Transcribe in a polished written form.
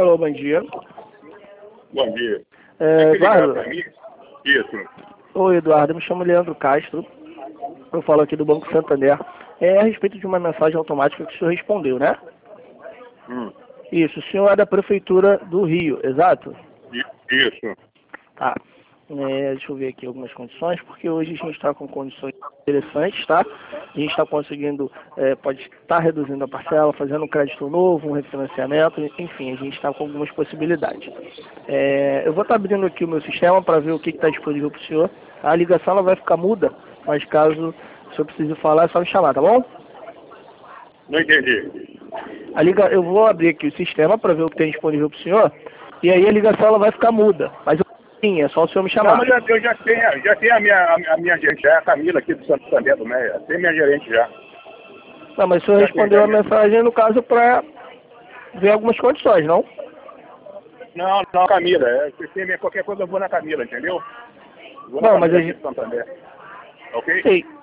Alô, bom dia. Bom dia. Eduardo? Isso. Oi, Eduardo. Eu me chamo Leandro Castro. Eu falo aqui do Banco Santander. É a respeito de uma mensagem automática que o senhor respondeu, né? Isso. O senhor é da Prefeitura do Rio, exato? Isso. Tá. Deixa eu ver aqui algumas condições, porque hoje a gente está com condições interessantes, tá? A gente está conseguindo, pode estar reduzindo a parcela, fazendo um crédito novo, um refinanciamento, enfim, a gente está com algumas possibilidades. Eu vou estar abrindo aqui o meu sistema para ver o que está disponível para o senhor. A ligação ela vai ficar muda, mas caso o senhor precise falar, é só me chamar, tá bom? Não entendi. Eu vou abrir aqui o sistema para ver o que tem disponível para o senhor, e aí a ligação ela vai ficar muda, mas sim, é só o senhor me chamar. Não, mas eu já tenho a minha gerente, já é a Camila aqui do Santander do Meia. Tem minha gerente já. Não, mas o senhor respondeu a mensagem, no caso, para ver algumas condições, não? Não, Camila. Qualquer coisa eu vou na Camila, entendeu? Vou na Não, mas Camila a aqui gente... do Santander. Ok? Sei.